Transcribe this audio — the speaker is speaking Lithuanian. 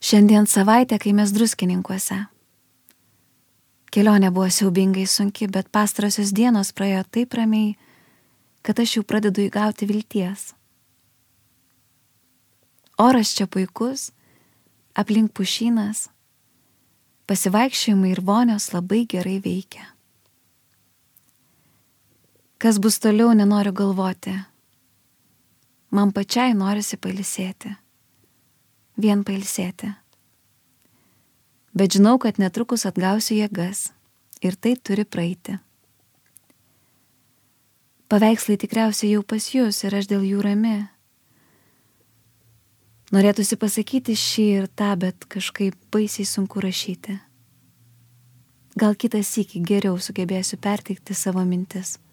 Šiandien savaitė, kai mes Druskininkuose. Kelionė buvo siaubingai sunki, bet pastarosios dienos praėjo taip ramiai, kad aš jau pradedu įgauti vilties. Oras čia puikus, aplink pušynas, pasivaikščiojimai ir vonios labai gerai veikia. Kas bus toliau, nenoriu galvoti. Man pačiai norisi pailsėti. Vien pailsėti. Bet žinau, kad netrukus atgausiu jėgas ir tai turi praeiti. Paveikslai tikriausiai jau pas jūs ir aš dėl jų rami. Norėtųsi pasakyti šį ir tą, bet kažkaip baisiai sunku rašyti. Gal kitą sykį geriau sugebėsiu perteikti savo mintis.